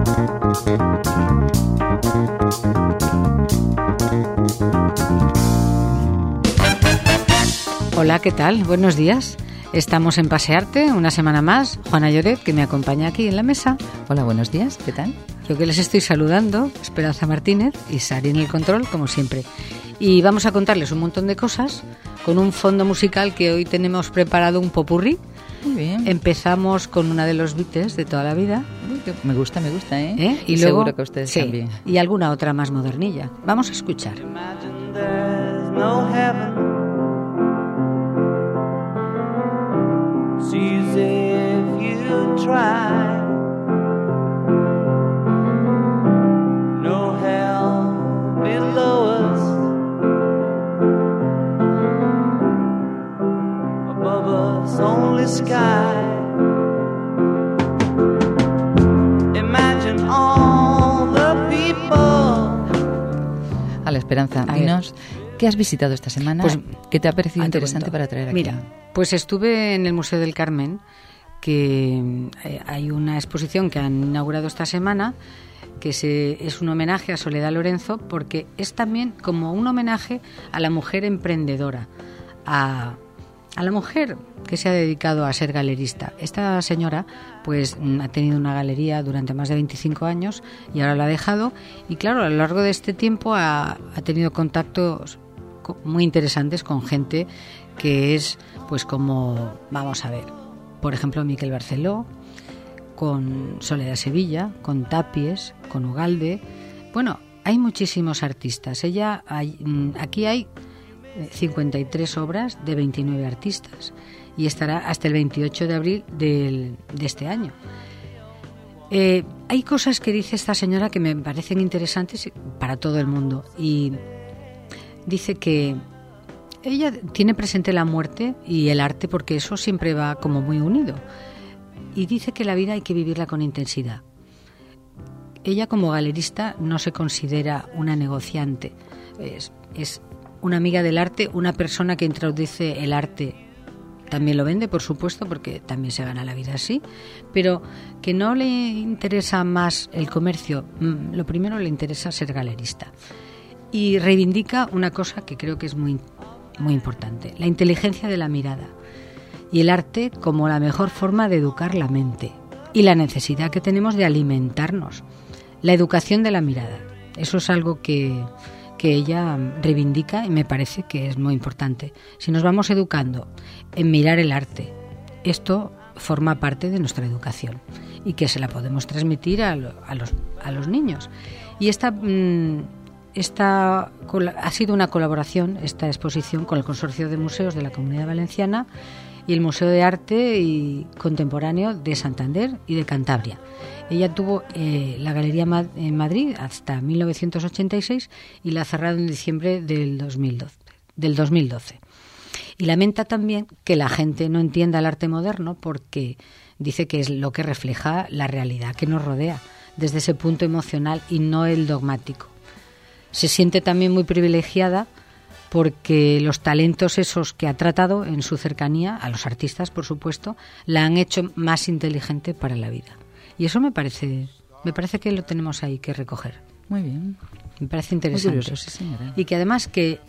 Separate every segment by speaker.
Speaker 1: Hola, ¿qué tal? Buenos días. Estamos en Pasearte una semana más. Juana Lloret, que me acompaña aquí en la mesa.
Speaker 2: Hola, buenos días. ¿Qué tal?
Speaker 1: Yo que les estoy saludando, Esperanza Martínez y Sari en el control, como siempre. Y vamos a contarles un montón de cosas con un fondo musical que hoy tenemos preparado, un popurrí.
Speaker 2: Muy bien.
Speaker 1: Empezamos con una de los Beatles de toda la vida.
Speaker 2: Me gusta, ¿eh?
Speaker 1: Y
Speaker 2: luego,
Speaker 1: seguro
Speaker 2: que ustedes
Speaker 1: sí,
Speaker 2: también.
Speaker 1: Y alguna otra más modernilla. Vamos a escuchar.
Speaker 3: Sees if you try, no hell below us, above us only sky. Imagine all the people.
Speaker 2: A la Esperanza, dinos, ¿qué has visitado esta semana?
Speaker 1: Pues,
Speaker 2: ¿qué te ha parecido interesante para traer aquí?
Speaker 1: Mira, pues estuve en el Museo del Carmen, que hay una exposición que han inaugurado esta semana, que es un homenaje a Soledad Lorenzo, porque es también como un homenaje a la mujer emprendedora, a la mujer que se ha dedicado a ser galerista. Esta señora pues ha tenido una galería durante más de 25 años y ahora la ha dejado, y claro, a lo largo de este tiempo ha tenido contactos muy interesantes con gente que es, pues como, vamos a ver, por ejemplo, Miquel Barceló, con Soledad Sevilla, con Tapies, con Ugalde. Bueno, hay muchísimos artistas. Aquí hay 53 obras de 29 artistas y estará hasta el 28 de abril de este año. Hay cosas que dice esta señora que me parecen interesantes para todo el mundo, y dice que ella tiene presente la muerte y el arte porque eso siempre va como muy unido, y dice que la vida hay que vivirla con intensidad. Ella, como galerista, no se considera una negociante, es una amiga del arte, una persona que introduce el arte. También lo vende, por supuesto, porque también se gana la vida así, pero que no le interesa más el comercio. Lo primero le interesa ser galerista. Y reivindica una cosa que creo que es muy importante: la inteligencia de la mirada y el arte como la mejor forma de educar la mente, y la necesidad que tenemos de alimentarnos. La educación de la mirada, eso es algo que ella reivindica, y me parece que es muy importante. Si nos vamos educando en mirar el arte, esto forma parte de nuestra educación y que se la podemos transmitir a los niños. Y esta ha sido una colaboración, esta exposición, con el Consorcio de Museos de la Comunidad Valenciana y el Museo de Arte y Contemporáneo de Santander y de Cantabria. Ella tuvo la galería en Madrid hasta 1986 y la ha cerrado en diciembre del 2012. Y lamenta también que la gente no entienda el arte moderno, porque dice que es lo que refleja la realidad que nos rodea desde ese punto emocional y no el dogmático. Se siente también muy privilegiada porque los talentos esos que ha tratado en su cercanía, a los artistas por supuesto, la han hecho más inteligente para la vida. Y eso me parece que lo tenemos ahí que recoger.
Speaker 2: Muy bien.
Speaker 1: Me parece interesante.
Speaker 2: Muy curioso, sí, señora.
Speaker 1: Y que además que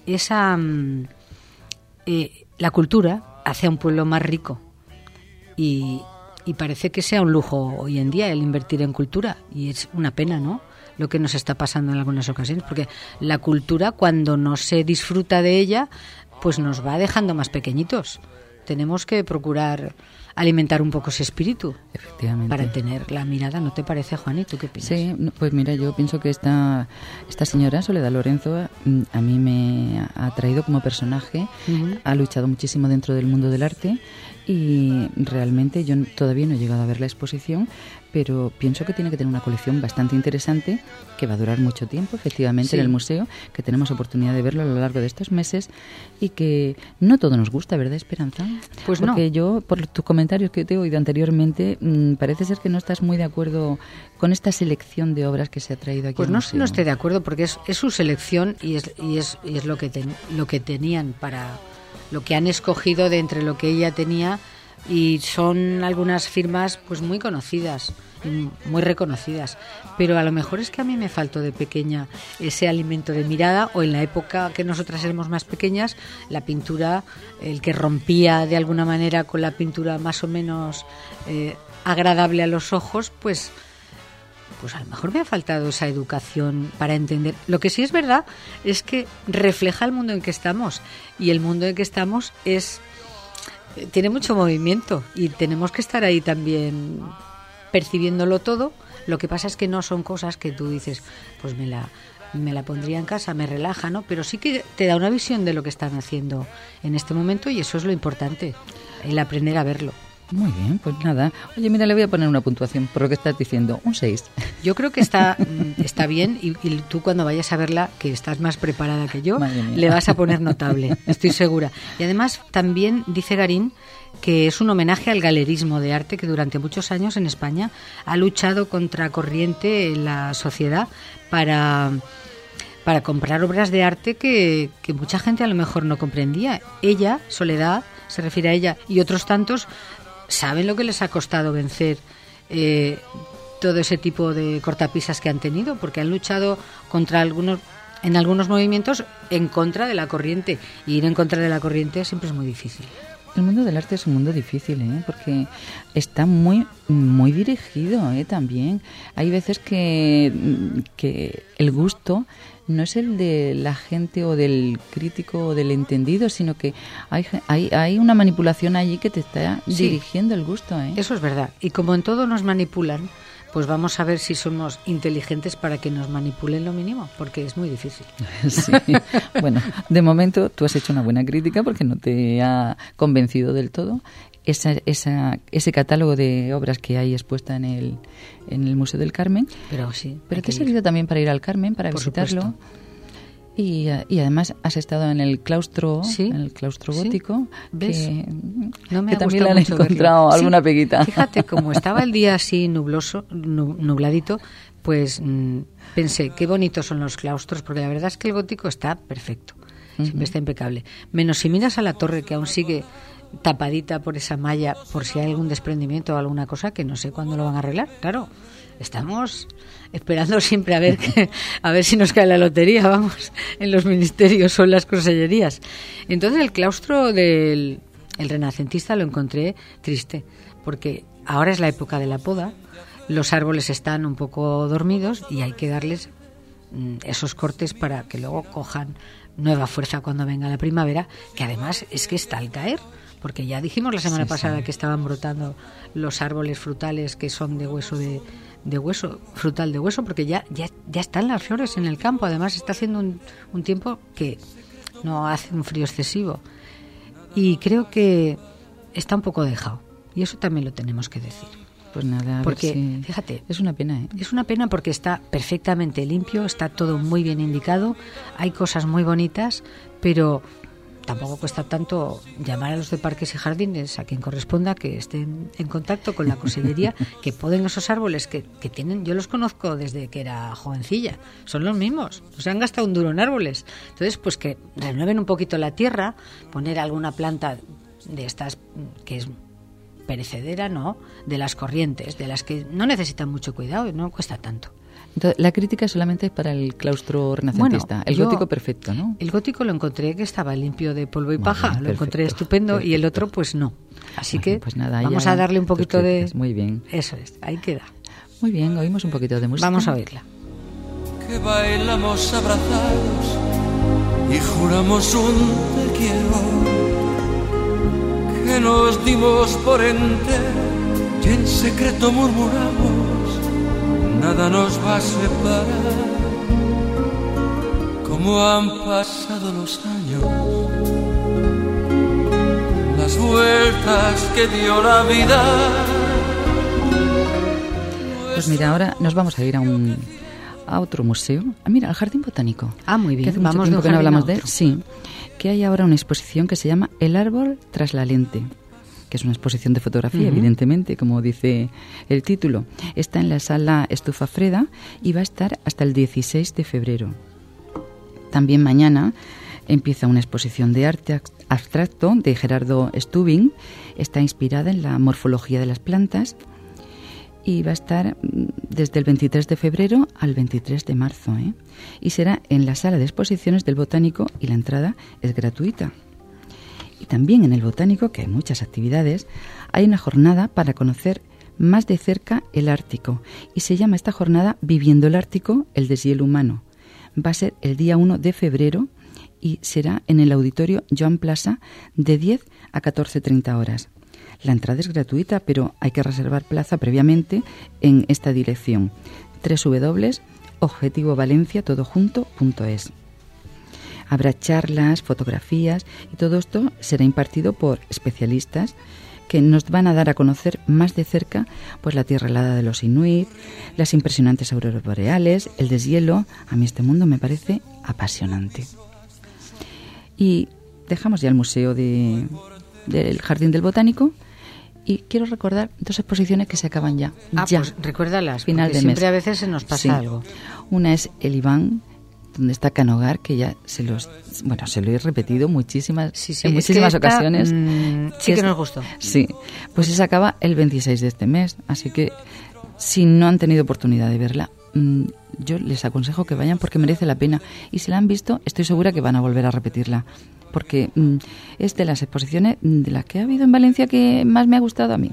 Speaker 1: la cultura hace a un pueblo más rico, y parece que sea un lujo hoy en día el invertir en cultura, y es una pena, ¿no?, lo que nos está pasando en algunas ocasiones, porque la cultura, cuando no se disfruta de ella, pues nos va dejando más pequeñitos. Tenemos que procurar alimentar un poco ese espíritu.
Speaker 2: Efectivamente.
Speaker 1: Para tener la mirada, ¿no te parece, Juan? ¿Y tú qué piensas?
Speaker 2: Sí, pues mira, yo pienso que esta señora, Soledad Lorenzo, a mí me ha atraído como personaje. Uh-huh. Ha luchado muchísimo dentro del mundo del arte, y realmente yo todavía no he llegado a ver la exposición, pero pienso que tiene que tener una colección bastante interesante, que va a durar mucho tiempo, efectivamente, sí, en el museo, que tenemos oportunidad de verlo a lo largo de estos meses, y que no todo nos gusta, ¿verdad, Esperanza?
Speaker 1: Pues
Speaker 2: porque
Speaker 1: no.
Speaker 2: Porque yo, por tus comentarios que te he oído anteriormente, parece ser que no estás muy de acuerdo con esta selección de obras que se ha traído aquí al museo.
Speaker 1: No estoy de acuerdo, porque es su selección y es lo que tenían para lo que han escogido de entre lo que ella tenía, y son algunas firmas pues muy conocidas muy reconocidas. Pero a lo mejor es que a mí me faltó de pequeña ese alimento de mirada, o en la época que nosotras éramos más pequeñas, la pintura, el que rompía de alguna manera con la pintura más o menos agradable a los ojos, pues a lo mejor me ha faltado esa educación para entender. Lo que sí es verdad es que refleja el mundo en que estamos, y el mundo en que estamos tiene mucho movimiento y tenemos que estar ahí también percibiéndolo todo. Lo que pasa es que no son cosas que tú dices, pues me la pondría en casa, me relaja, ¿no? Pero sí que te da una visión de lo que están haciendo en este momento, y eso es lo importante, el aprender a verlo.
Speaker 2: Muy bien, pues nada. Oye, mira, le voy a poner una puntuación por lo que estás diciendo, un 6.
Speaker 1: Yo creo que está bien, y tú cuando vayas a verla, que estás más preparada que yo, le vas a poner notable, estoy segura. Y además también dice Garín que es un homenaje al galerismo de arte que durante muchos años en España ha luchado contra corriente en la sociedad para comprar obras de arte que mucha gente a lo mejor no comprendía. Ella, Soledad, se refiere a ella, y otros tantos saben lo que les ha costado vencer todo ese tipo de cortapisas que han tenido, porque han luchado en algunos movimientos en contra de la corriente, y ir en contra de la corriente siempre es muy difícil.
Speaker 2: El mundo del arte es un mundo difícil, porque está muy muy dirigido, también. Hay veces que el gusto no es el de la gente o del crítico o del entendido, sino que hay una manipulación allí que te está dirigiendo el gusto.
Speaker 1: Eso es verdad. Y como en todo nos manipulan, pues vamos a ver si somos inteligentes para que nos manipulen lo mínimo, porque es muy difícil.
Speaker 2: Sí. Bueno, de momento tú has hecho una buena crítica porque no te ha convencido del todo. Ese catálogo de obras que hay expuesta en el Museo del Carmen.
Speaker 1: Pero sí.
Speaker 2: Pero te ha servido también para ir al Carmen, para
Speaker 1: Por
Speaker 2: visitarlo.
Speaker 1: Supuesto.
Speaker 2: Y además has estado en el claustro, en el claustro gótico,
Speaker 1: ¿ves?
Speaker 2: Que también le han encontrado verlo. Alguna peguita.
Speaker 1: Fíjate, como estaba el día así nubladito, pues pensé, qué bonitos son los claustros, porque la verdad es que el gótico está perfecto, siempre está impecable. Menos si miras a la torre, que aún sigue tapadita por esa malla, por si hay algún desprendimiento o alguna cosa, que no sé cuándo lo van a arreglar. Claro, estamos esperando siempre a ver si nos cae la lotería, vamos, en los ministerios o en las consellerías. Entonces el claustro del renacentista lo encontré triste, porque ahora es la época de la poda, los árboles están un poco dormidos y hay que darles esos cortes para que luego cojan nueva fuerza cuando venga la primavera, que además es que está al caer, porque ya dijimos la semana pasada que estaban brotando los árboles frutales que son de hueso frutal de hueso, porque ya están las flores en el campo. Además está haciendo un tiempo que no hace un frío excesivo, y creo que está un poco dejado, y eso también lo tenemos que decir.
Speaker 2: Pues nada,
Speaker 1: porque fíjate,
Speaker 2: es una pena,
Speaker 1: es una pena, porque está perfectamente limpio, está todo muy bien indicado, hay cosas muy bonitas, pero tampoco cuesta tanto llamar a los de Parques y Jardines, a quien corresponda, que estén en contacto con la consellería, que poden esos árboles que tienen. Yo los conozco desde que era jovencilla, son los mismos, no se han gastado un duro en árboles. Entonces, pues que renueven un poquito la tierra, poner alguna planta de estas que es perecedera, ¿no?, de las corrientes, de las que no necesitan mucho cuidado y no cuesta tanto.
Speaker 2: Entonces, la crítica solamente es para el claustro renacentista. Bueno, el gótico perfecto, ¿no?
Speaker 1: El gótico lo encontré que estaba limpio de polvo y paja, lo encontré estupendo, perfecto. Y el otro pues no. Así que
Speaker 2: pues nada,
Speaker 1: vamos a darle un poquito de...
Speaker 2: Muy bien.
Speaker 1: Eso es, ahí queda.
Speaker 2: Muy bien, oímos un poquito de música.
Speaker 1: Vamos a oírla.
Speaker 3: Que bailamos abrazados y juramos un te quiero, que nos dimos por entero y en secreto murmuramos, nada nos va a separar. Como han pasado los años, las vueltas que dio la vida.
Speaker 2: Pues mira, ahora nos vamos a ir a otro museo. Mira, al Jardín Botánico.
Speaker 1: Ah, muy bien.
Speaker 2: Que hace mucho tiempo que no hablamos de él. Sí, que hay ahora una exposición que se llama El árbol tras la lente, que es una exposición de fotografía, evidentemente, como dice el título. Está en la sala Estufa Freda y va a estar hasta el 16 de febrero. También mañana empieza una exposición de arte abstracto de Gerardo Stubing. Está inspirada en la morfología de las plantas y va a estar desde el 23 de febrero al 23 de marzo, ¿eh? Y será en la sala de exposiciones del Botánico y la entrada es gratuita. Y también en el Botánico, que hay muchas actividades, hay una jornada para conocer más de cerca el Ártico y se llama esta jornada Viviendo el Ártico, el deshielo humano. Va a ser el día 1 de febrero y será en el auditorio Joan Plaza de 10 a 14:30 horas. La entrada es gratuita, pero hay que reservar plaza previamente en esta dirección: www.objetivovalencia.es. Habrá charlas, fotografías y todo esto será impartido por especialistas que nos van a dar a conocer más de cerca pues la tierra helada de los inuit, las impresionantes auroras boreales, el deshielo. A mí este mundo me parece apasionante. Y dejamos ya el museo del Jardín del Botánico y quiero recordar 2 exposiciones que se acaban ya.
Speaker 1: Pues recuérdalas,
Speaker 2: final
Speaker 1: porque
Speaker 2: de
Speaker 1: siempre
Speaker 2: mes.
Speaker 1: a veces se nos pasa algo.
Speaker 2: Una es el Iván, donde está Canogar, que ya se lo he repetido en muchísimas ocasiones.
Speaker 1: Sí que nos gustó.
Speaker 2: Sí, pues se acaba el 26 de este mes, así que si no han tenido oportunidad de verla, yo les aconsejo que vayan porque merece la pena. Y si la han visto, estoy segura que van a volver a repetirla, porque es de las exposiciones de las que ha habido en Valencia que más me ha gustado a mí.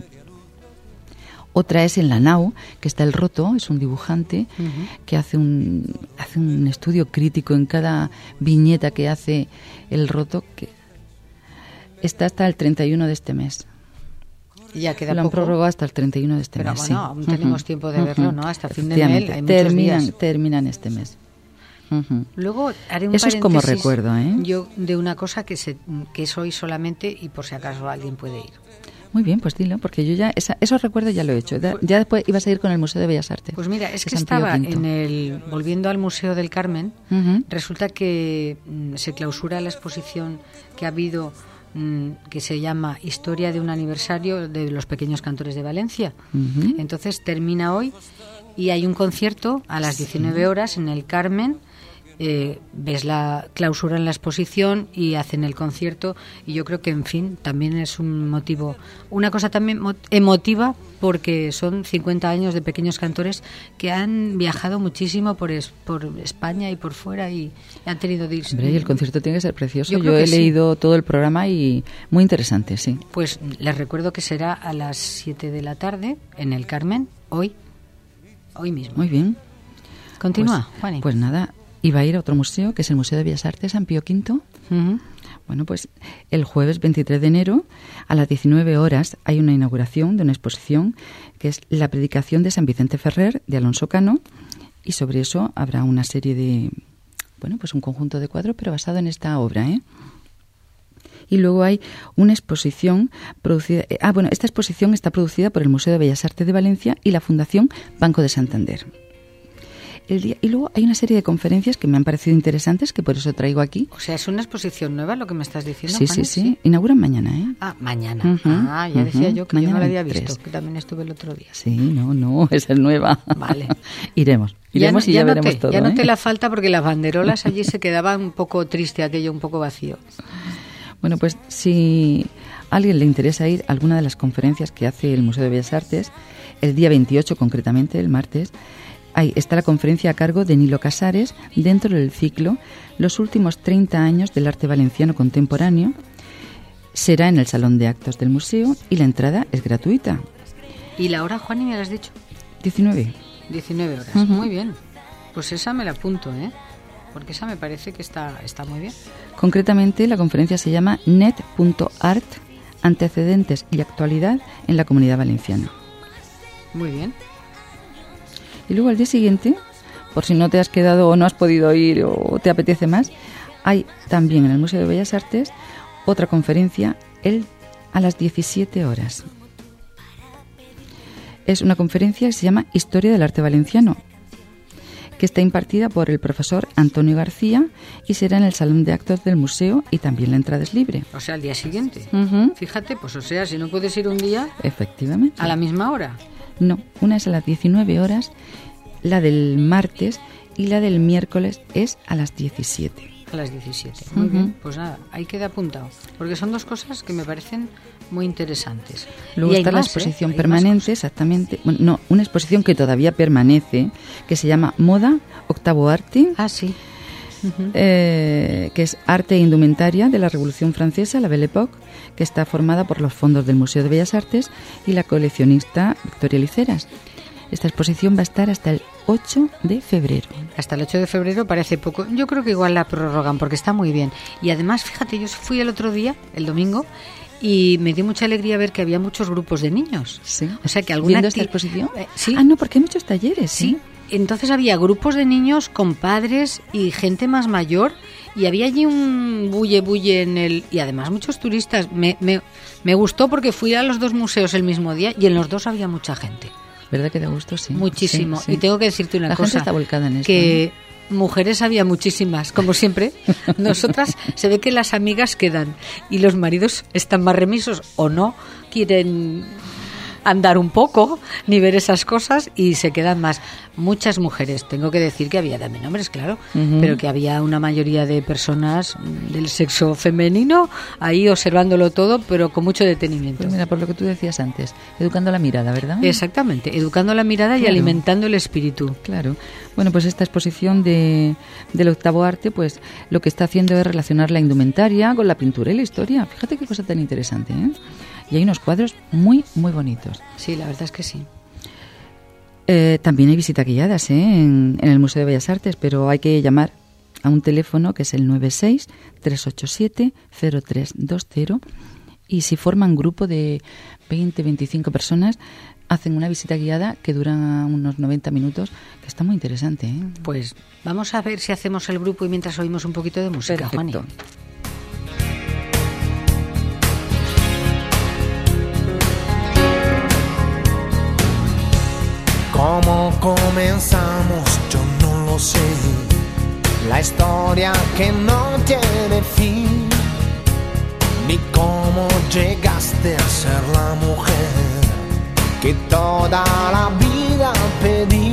Speaker 2: Otra es en la nau, que está el Roto, es un dibujante que hace un estudio crítico en cada viñeta que hace el Roto, que está hasta el 31 de este mes.
Speaker 1: Y ya queda
Speaker 2: Lo han
Speaker 1: poco.
Speaker 2: prorrogado hasta el 31 de este
Speaker 1: Pero
Speaker 2: mes.
Speaker 1: bueno, aún tenemos tiempo de verlo, ¿no? Hasta fin de mes, hay muchos días.
Speaker 2: Terminan este mes.
Speaker 1: Luego haré un
Speaker 2: Eso es como recuerdo, ¿eh?
Speaker 1: Yo de una cosa que es hoy solamente y por si acaso alguien puede ir.
Speaker 2: Muy bien, pues dilo, porque yo ya esos recuerdos ya lo he hecho. Ya después ibas a ir con el Museo de Bellas Artes.
Speaker 1: Pues mira, es que
Speaker 2: San Pío
Speaker 1: estaba
Speaker 2: V.
Speaker 1: volviendo al Museo del Carmen, resulta que se clausura la exposición que ha habido, que se llama Historia de un aniversario de los pequeños cantores de Valencia. Entonces termina hoy y hay un concierto a las 19 horas en el Carmen. Ves la clausura en la exposición y hacen el concierto, y yo creo que en fin también es un motivo, una cosa también emotiva, porque son 50 años de pequeños cantores que han viajado muchísimo por España y por fuera y han tenido
Speaker 2: Hombre, y el concierto tiene que ser precioso.
Speaker 1: Yo
Speaker 2: he leído todo el programa y muy interesante, sí.
Speaker 1: Pues les recuerdo que será a las 7 de la tarde en el Carmen, hoy mismo.
Speaker 2: Muy bien.
Speaker 1: Continúa, Juani.
Speaker 2: Pues nada, iba a ir a otro museo, que es el Museo de Bellas Artes San Pío V. Bueno, pues el jueves 23 de enero a las 19 horas hay una inauguración de una exposición que es la predicación de San Vicente Ferrer de Alonso Cano, y sobre eso habrá una serie de, pues un conjunto de cuadros, pero basado en esta obra, ¿eh? Y luego hay una exposición producida... esta exposición está producida por el Museo de Bellas Artes de Valencia y la Fundación Banco de Santander. Y luego hay una serie de conferencias que me han parecido interesantes, que por eso traigo aquí.
Speaker 1: O sea, es una exposición nueva lo que me estás diciendo,
Speaker 2: Sí,
Speaker 1: Juana,
Speaker 2: sí. Inauguran mañana, ¿eh?
Speaker 1: Ah, mañana. Ya decía yo que
Speaker 2: mañana
Speaker 1: yo no la había
Speaker 2: 23.
Speaker 1: visto, que también estuve el otro día.
Speaker 2: Sí, no, esa es nueva.
Speaker 1: Vale.
Speaker 2: Iremos y ya veremos todo.
Speaker 1: Ya
Speaker 2: ¿eh?
Speaker 1: noté la falta porque las banderolas allí se quedaban un poco triste, aquello un poco vacío.
Speaker 2: Bueno, pues si a alguien le interesa ir a alguna de las conferencias que hace el Museo de Bellas Artes, el día 28 concretamente, el martes, ahí está la conferencia a cargo de Nilo Casares dentro del ciclo Los últimos 30 años del arte valenciano contemporáneo. Será en el Salón de Actos del Museo y la entrada es gratuita.
Speaker 1: ¿Y la hora, Juani, me la has dicho?
Speaker 2: 19
Speaker 1: horas. Muy bien. Pues esa me la apunto, ¿eh? Porque esa me parece que está muy bien.
Speaker 2: Concretamente, la conferencia se llama net.art, antecedentes y actualidad en la Comunidad Valenciana.
Speaker 1: Muy bien.
Speaker 2: Y luego al día siguiente, por si no te has quedado o no has podido ir o te apetece más, hay también en el Museo de Bellas Artes otra conferencia a las 17 horas. Es una conferencia que se llama Historia del Arte Valenciano, que está impartida por el profesor Antonio García y será en el Salón de Actos del Museo, y también la entrada es libre.
Speaker 1: O sea, al día siguiente. Fíjate, pues o sea, si no puedes ir un día...
Speaker 2: Efectivamente.
Speaker 1: ¿A la misma hora?
Speaker 2: No, una es a las 19 horas, la del martes, y la del miércoles es a las 17.
Speaker 1: A las 17. Muy bien, pues nada, ahí queda apuntado. Porque son dos cosas que me parecen muy interesantes.
Speaker 2: Luego está la exposición permanente, exactamente. Bueno, no, una exposición que todavía permanece, que se llama Moda, Octavo Arte.
Speaker 1: Ah, sí.
Speaker 2: Que es arte e indumentaria de la Revolución Francesa, la Belle Époque, que está formada por los fondos del Museo de Bellas Artes y la coleccionista Victoria Liceras. Esta exposición va a estar hasta el 8 de febrero.
Speaker 1: Hasta el 8 de febrero parece poco. Yo creo que igual la prorrogan porque está muy bien. Y además, fíjate, yo fui el otro día, el domingo, y me dio mucha alegría ver que había muchos grupos de niños.
Speaker 2: Sí.
Speaker 1: O sea que alguna
Speaker 2: ¿Viendo esta exposición?
Speaker 1: Sí.
Speaker 2: Ah, no, porque hay muchos talleres.
Speaker 1: Sí. Entonces había grupos de niños con padres y gente más mayor y había allí un bulle en el... Y además muchos turistas. Me gustó porque fui a los dos museos el mismo día y en los dos había mucha gente.
Speaker 2: ¿Verdad que da gusto? Sí.
Speaker 1: Muchísimo.
Speaker 2: Sí.
Speaker 1: Y tengo que decirte una
Speaker 2: cosa.
Speaker 1: La
Speaker 2: gente está volcada en esto.
Speaker 1: Que mujeres había muchísimas, como siempre. Nosotras se ve que las amigas quedan y los maridos están más remisos o no quieren andar un poco ni ver esas cosas y se quedan más. Muchas mujeres, tengo que decir que había también hombres, claro, pero que había una mayoría de personas del sexo femenino ahí observándolo todo, pero con mucho detenimiento.
Speaker 2: Pues mira, por lo que tú decías antes, educando la mirada, ¿verdad?
Speaker 1: Exactamente, educando la mirada y alimentando el espíritu.
Speaker 2: Claro. Bueno, pues esta exposición del Octavo Arte, pues lo que está haciendo es relacionar la indumentaria con la pintura y la historia. Fíjate qué cosa tan interesante, ¿eh? Y hay unos cuadros muy, muy bonitos.
Speaker 1: Sí, la verdad es que sí.
Speaker 2: También hay visitas guiadas en el Museo de Bellas Artes, pero hay que llamar a un teléfono que es el 96-387-0320 y si forman grupo de 20-25 personas, hacen una visita guiada que dura unos 90 minutos, que está muy interesante, ¿eh?
Speaker 1: Pues vamos a ver si hacemos el grupo y mientras oímos un poquito de música, Juani.
Speaker 4: ¿Cómo comenzamos? Yo no lo sé. La historia que no tiene fin. Ni cómo llegaste a ser la mujer que toda la vida pedí.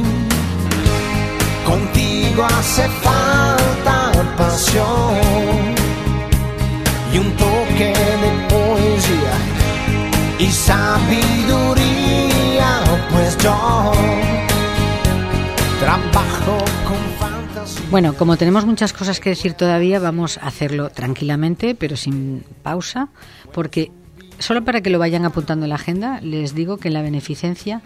Speaker 4: Contigo hace falta pasión y un toque de poesía y sabiduría, pues yo trabajo con fantasía.
Speaker 1: Bueno, como tenemos muchas cosas que decir todavía, vamos a hacerlo tranquilamente, pero sin pausa, porque solo para que lo vayan apuntando en la agenda, les digo que en la beneficencia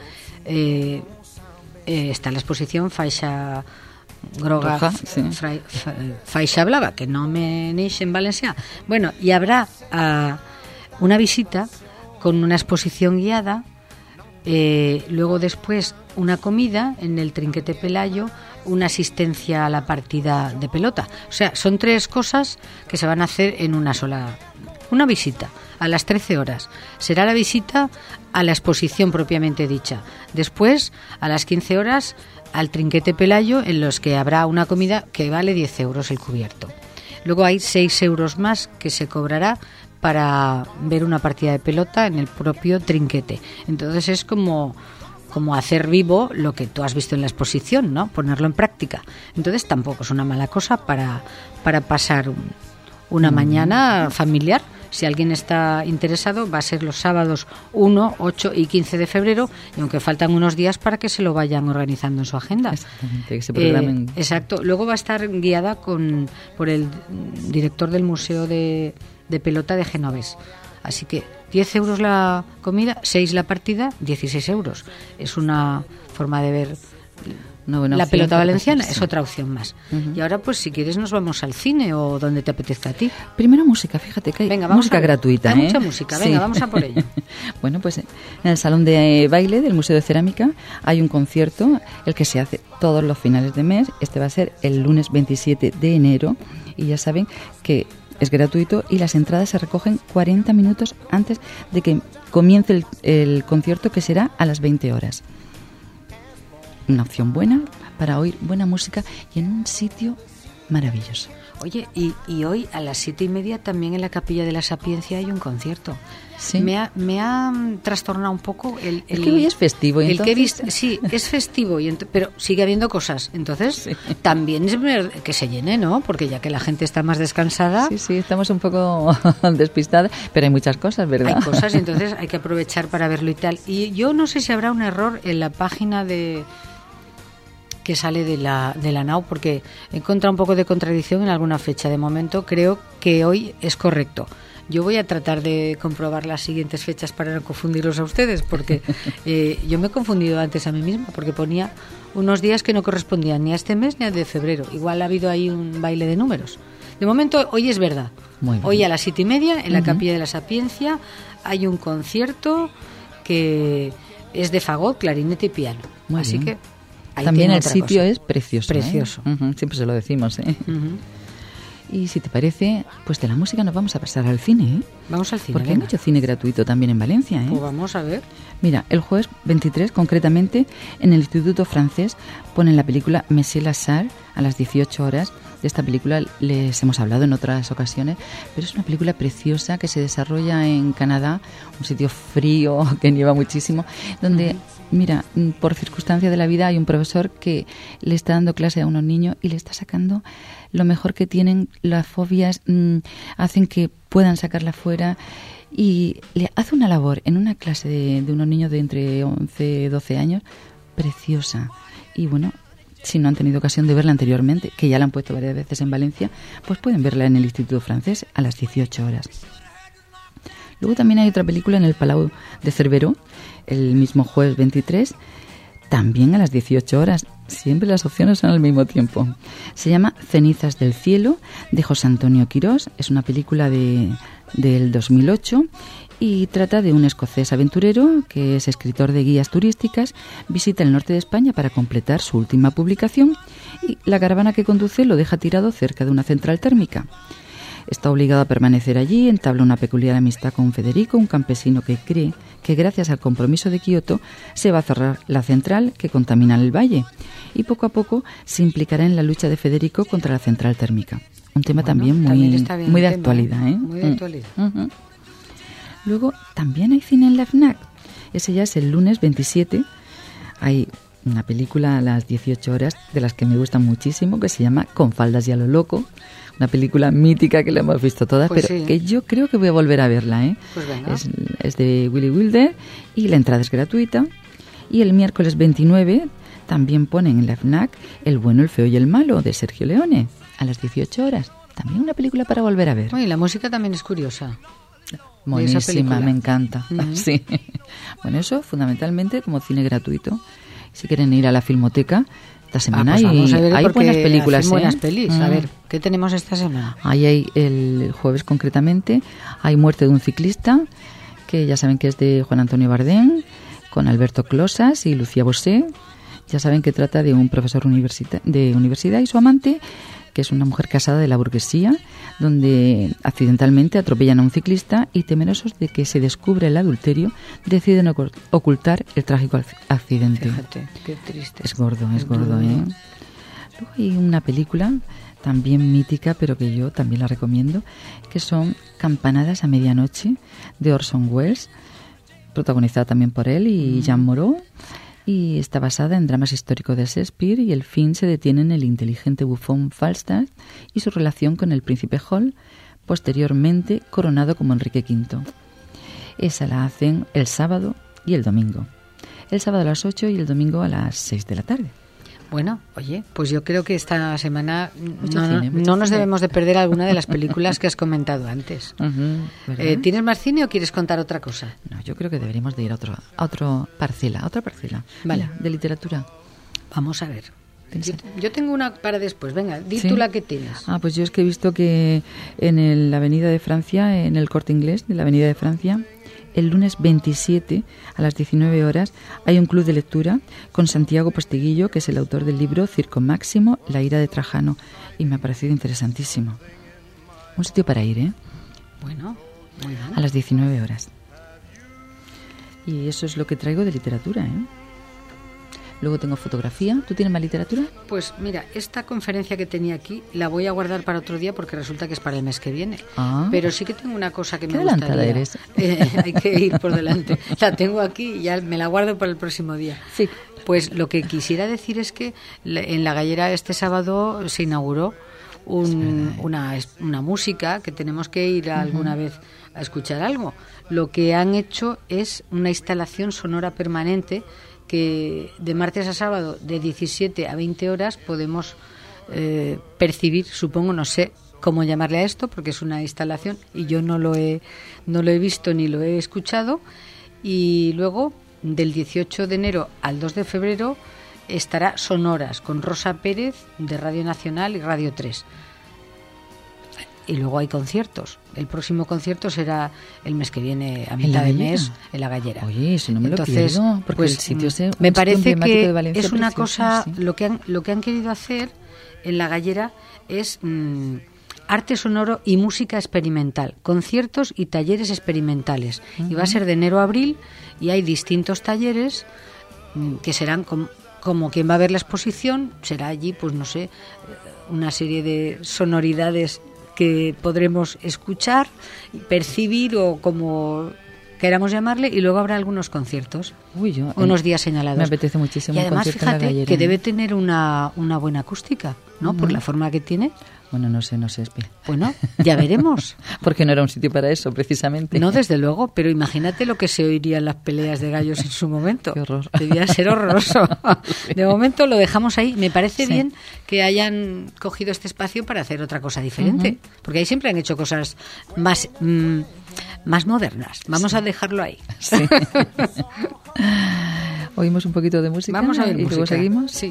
Speaker 1: está la exposición Faixa Groga, sí. Faixa Blava, que no me neix en valencià. Bueno, y habrá una visita con una exposición guiada, luego después una comida en el Trinquete Pelayo, una asistencia a la partida de pelota. O sea, son 3 cosas que se van a hacer en una visita a las 13 horas. Será la visita a la exposición propiamente dicha. Después, a las 15 horas, al Trinquete Pelayo, en los que habrá una comida que vale 10 euros el cubierto. Luego hay 6 euros más que se cobrará para ver una partida de pelota en el propio Trinquete. Entonces es como hacer vivo lo que tú has visto en la exposición, ¿no? Ponerlo en práctica. Entonces tampoco es una mala cosa para pasar una mañana familiar. Si alguien está interesado, va a ser los sábados 1, 8 y 15 de febrero, y aunque faltan unos días para que se lo vayan organizando en su agenda.
Speaker 2: Exactamente, que se programen.
Speaker 1: Exacto. Luego va a estar guiada por el director del Museo de Pelota de Genovés. Así que 10 euros la comida, 6 la partida, 16 euros. Es una forma de ver la pelota valenciana, es otra opción más. Y ahora, pues si quieres, nos vamos al cine o donde te apetezca a ti.
Speaker 2: Primero música, fíjate que hay música gratuita.
Speaker 1: Hay mucha música, venga, vamos a por ello.
Speaker 2: Bueno, pues en el Salón de Baile del Museo de Cerámica hay un concierto, el que se hace todos los finales de mes. Este va a ser el lunes 27 de enero y ya saben que es gratuito y las entradas se recogen 40 minutos antes de que comience el concierto, que será a las 20 horas. Una opción buena para oír buena música y en un sitio maravilloso.
Speaker 1: Oye, y hoy a las 7:30 también en la Capilla de la Sapiencia hay un concierto.
Speaker 2: Sí.
Speaker 1: Me ha trastornado un poco el
Speaker 2: es que hoy es festivo.
Speaker 1: El que he visto, sí, es festivo, pero sigue habiendo cosas. Entonces, sí, también es que se llene, ¿no? Porque ya que la gente está más descansada...
Speaker 2: Sí, estamos un poco despistadas, pero hay muchas cosas, ¿verdad?
Speaker 1: Hay cosas, entonces hay que aprovechar para verlo y tal. Y yo no sé si habrá un error en la página que sale de la NAU, porque he encontrado un poco de contradicción en alguna fecha. De momento creo que hoy es correcto. Yo voy a tratar de comprobar las siguientes fechas para no confundirlos a ustedes, porque yo me he confundido antes a mí misma, porque ponía unos días que no correspondían ni a este mes ni a de febrero. Igual ha habido ahí un baile de números. De momento, hoy es verdad. Hoy a las 7:30 en la Capilla de la Sapiencia hay un concierto que es de fagot, clarinete y piano.
Speaker 2: Muy
Speaker 1: Así
Speaker 2: bien.
Speaker 1: que
Speaker 2: también el sitio es precioso.
Speaker 1: Precioso.
Speaker 2: Siempre se lo decimos, ¿eh? Y si te parece, pues de la música nos vamos a pasar al cine, ¿eh?
Speaker 1: Vamos al cine.
Speaker 2: Porque hay mucho cine gratuito también en Valencia, ¿eh?
Speaker 1: Pues vamos a ver.
Speaker 2: Mira, el jueves 23, concretamente, en el Instituto Francés ponen la película Monsieur Lazare a las 18 horas. De esta película les hemos hablado en otras ocasiones, pero es una película preciosa que se desarrolla en Canadá, un sitio frío que nieva muchísimo, donde, mira, por circunstancia de la vida hay un profesor que le está dando clase a unos niños y le está sacando lo mejor que tienen. Las fobias hacen que puedan sacarla fuera y le hace una labor en una clase de unos niños de entre 11 y 12 años preciosa. Y bueno, si no han tenido ocasión de verla anteriormente, que ya la han puesto varias veces en Valencia, pues pueden verla en el Instituto Francés a las 18 horas. Luego también hay otra película en el Palau de Cerveró, el mismo jueves 23, también a las 18 horas. Siempre las opciones son al mismo tiempo. Se llama Cenizas del cielo, de José Antonio Quirós. Es una película del 2008 y trata de un escocés aventurero que es escritor de guías turísticas, visita el norte de España para completar su última publicación y la caravana que conduce lo deja tirado cerca de una central térmica. Está obligado a permanecer allí, entabla una peculiar amistad con Federico, un campesino que cree que gracias al compromiso de Kioto se va a cerrar la central que contamina el valle y poco a poco se implicará en la lucha de Federico contra la central térmica. Un tema también muy de actualidad, ¿eh?
Speaker 1: Muy de actualidad.
Speaker 2: Luego también hay cine en la FNAC. Ese ya es el lunes 27. Hay una película a las 18 horas de las que me gustan muchísimo, que se llama Con faldas y a lo loco. Una película mítica que la hemos visto todas,
Speaker 1: pues
Speaker 2: pero
Speaker 1: sí,
Speaker 2: que yo creo que voy a volver a verla, ¿eh?
Speaker 1: Pues venga.
Speaker 2: Es de Willy Wilder y la entrada es gratuita. Y el miércoles 29 también ponen en la FNAC El bueno, el feo y el malo, de Sergio Leone, a las 18 horas. También una película para volver a ver.
Speaker 1: Y la música también es curiosa.
Speaker 2: Buenísima, me encanta. Sí. Bueno, eso fundamentalmente como cine gratuito. Si quieren ir a la Filmoteca, esta semana
Speaker 1: pues
Speaker 2: hay buenas películas.
Speaker 1: Buenas pelis. A ver, ¿qué tenemos esta semana?
Speaker 2: Ahí hay el jueves concretamente, hay Muerte de un ciclista, que ya saben que es de Juan Antonio Bardén, con Alberto Closas y Lucía Bosé. Ya saben que trata de un profesor de universidad y su amante, que es una mujer casada de la burguesía, donde accidentalmente atropellan a un ciclista y temerosos de que se descubra el adulterio, deciden ocultar el trágico accidente.
Speaker 1: Fíjate, qué triste.
Speaker 2: Es gordo, ¿eh? Luego hay una película también mítica, pero que yo también la recomiendo, que son Campanadas a medianoche, de Orson Welles, protagonizada también por él y Jean Moreau. Y está basada en dramas históricos de Shakespeare y el fin se detiene en el inteligente bufón Falstaff y su relación con el príncipe Hall, posteriormente coronado como Enrique V. Esa la hacen el sábado y el domingo. El sábado a las 8 y el domingo a las 6 de la tarde.
Speaker 1: Bueno, oye, pues yo creo que esta semana no nos debemos de perder alguna de las películas que has comentado antes. ¿Tienes más cine o quieres contar otra cosa?
Speaker 2: No, yo creo que deberíamos de ir a otra parcela.
Speaker 1: Vale.
Speaker 2: Mira, de literatura.
Speaker 1: Vamos a ver. Yo tengo una para después. Venga, di tú la que tienes.
Speaker 2: Pues yo es que he visto que en la Avenida de Francia, en el Corte Inglés de la Avenida de Francia, el lunes 27 a las 19 horas hay un club de lectura con Santiago Postiguillo, que es el autor del libro Circo Máximo, la ira de Trajano, y me ha parecido interesantísimo. Un sitio para ir, ¿eh?
Speaker 1: Bueno, muy bien.
Speaker 2: A las 19 horas. Y eso es lo que traigo de literatura, ¿eh? luego tengo fotografía. ¿Tú tienes más literatura?
Speaker 1: Pues mira, esta conferencia que tenía aquí la voy a guardar para otro día porque resulta que es para el mes que viene. Pero sí que tengo una cosa que me gustaría.
Speaker 2: Eres.
Speaker 1: Hay que ir por delante. La tengo aquí y ya me la guardo para el próximo día.
Speaker 2: Sí.
Speaker 1: Pues lo que quisiera decir es que en La Gallera este sábado se inauguró una música que tenemos que ir alguna vez a escuchar algo. Lo que han hecho es una instalación sonora permanente que de martes a sábado de 17 a 20 horas podemos percibir, supongo, no sé cómo llamarle a esto, porque es una instalación y yo no lo he visto ni lo he escuchado. Y luego, del 18 de enero al 2 de febrero, estará Sonoras con Rosa Pérez de Radio Nacional y Radio 3. Y luego hay conciertos. El próximo concierto será el mes que viene, a mitad de mes, en La Gallera.
Speaker 2: Oye, si no me lo pierdo, porque
Speaker 1: pues,
Speaker 2: el sitio
Speaker 1: me parece que
Speaker 2: Valencia,
Speaker 1: es una cosa,
Speaker 2: sí.
Speaker 1: lo que han querido hacer en La Gallera es arte sonoro y música experimental, conciertos y talleres experimentales. Y va a ser de enero a abril y hay distintos talleres que serán como quien va a ver la exposición, será allí, pues no sé, una serie de sonoridades que podremos escuchar, percibir o como queramos llamarle, y luego habrá algunos conciertos, unos días señalados.
Speaker 2: Me apetece muchísimo.
Speaker 1: Y además, fíjate que debe tener una buena acústica, ¿no? Por la forma que tiene.
Speaker 2: Bueno, no sé.
Speaker 1: Bueno, ya veremos.
Speaker 2: Porque no era un sitio para eso, precisamente.
Speaker 1: No, desde luego, pero imagínate lo que se oiría en las peleas de gallos en su momento.
Speaker 2: Qué horror.
Speaker 1: Debía ser horroroso. De momento lo dejamos ahí. Me parece bien que hayan cogido este espacio para hacer otra cosa diferente, porque ahí siempre han hecho cosas más modernas. Vamos a dejarlo ahí.
Speaker 2: Sí. Oímos un poquito de música.
Speaker 1: Vamos a ver
Speaker 2: y
Speaker 1: música.
Speaker 2: Luego seguimos.
Speaker 1: Sí.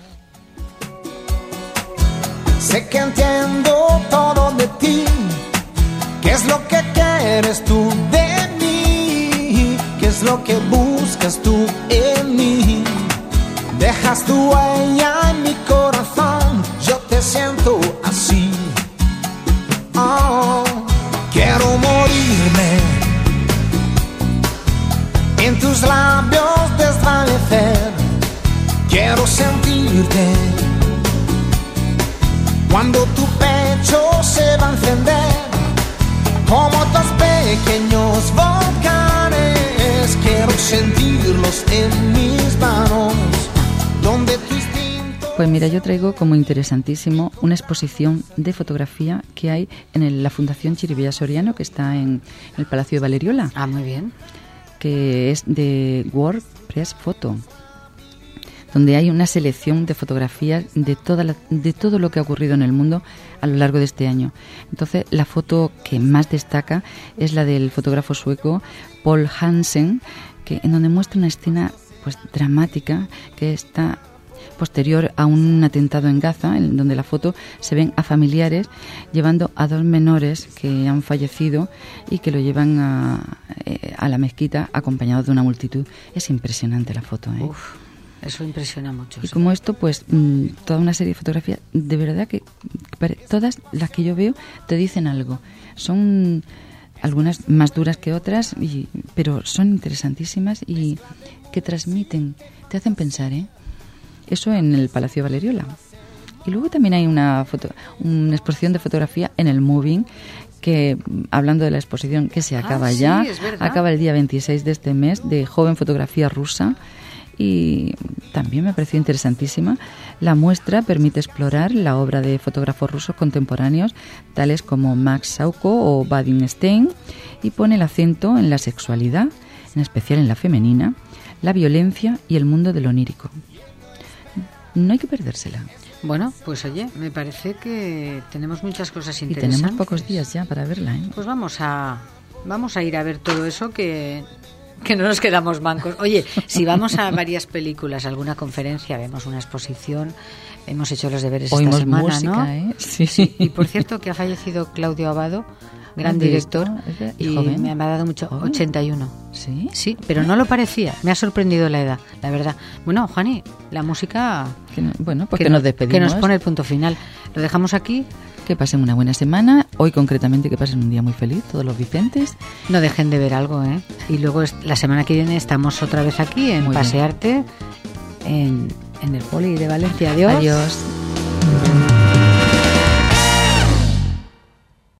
Speaker 4: Sé que entiendo todo de ti. ¿Qué es lo que quieres tú de mí? ¿Qué es lo que buscas tú en mí? Dejas tu huella en mi corazón. Yo te siento así. Oh, quiero morirme en tus labios desvanecer. Quiero sentirte cuando tu pecho se va a encender como dos pequeños volcanes. Quiero sentirlos en mis manos, donde tu instinto...
Speaker 2: Pues mira, yo traigo como interesantísimo una exposición de fotografía que hay en la Fundación Chirivella Soriano, que está en el Palacio de Valeriola.
Speaker 1: Ah, muy bien.
Speaker 2: Que es de WordPress Photo, donde hay una selección de fotografías de todo lo que ha ocurrido en el mundo a lo largo de este año. Entonces, la foto que más destaca es la del fotógrafo sueco Paul Hansen, en donde muestra una escena pues dramática que está posterior a un atentado en Gaza, en donde la foto se ven a familiares llevando a dos menores que han fallecido y que lo llevan a la mezquita acompañados de una multitud. Es impresionante la foto, ¿eh?
Speaker 1: Uf. Eso impresiona mucho.
Speaker 2: Y como esto, pues toda una serie de fotografías, de verdad que todas las que yo veo te dicen algo. Son algunas más duras que otras, pero son interesantísimas y que transmiten, te hacen pensar, ¿eh? Eso en el Palacio de Valeriola. Y luego también hay una exposición de fotografía en el Moving, que hablando de la exposición que se acaba ya, acaba el día 26 de este mes, de joven fotografía rusa. Y también me pareció interesantísima. La muestra permite explorar la obra de fotógrafos rusos contemporáneos, tales como Max Sauko o Vadim Stein, y pone el acento en la sexualidad, en especial en la femenina, la violencia y el mundo de lo onírico. No hay que perdérsela.
Speaker 1: Bueno, pues oye, me parece que tenemos muchas cosas interesantes.
Speaker 2: Y tenemos pocos días ya para verla, ¿eh?
Speaker 1: Pues vamos a ir a ver todo eso que no nos quedamos mancos. Oye, si vamos a varias películas, alguna conferencia, vemos una exposición, hemos hecho los deberes esta semana,
Speaker 2: música,
Speaker 1: ¿no?
Speaker 2: ¿eh? Sí.
Speaker 1: Y por cierto que ha fallecido Claudio Abado, gran director, y
Speaker 2: joven.
Speaker 1: me ha dado mucho, 81.
Speaker 2: ¿Sí?
Speaker 1: Sí, pero no lo parecía, me ha sorprendido la edad, la verdad. Bueno, Juani, la música...
Speaker 2: Que nos despedimos.
Speaker 1: Que nos pone el punto final. Lo dejamos aquí.
Speaker 2: Que pasen una buena semana. Hoy concretamente que pasen un día muy feliz todos los Vicentes.
Speaker 1: No dejen de ver algo, ¿eh? Y luego la semana que viene estamos otra vez aquí en Pasearte en el Poli de Valencia. Adiós.
Speaker 2: Adiós.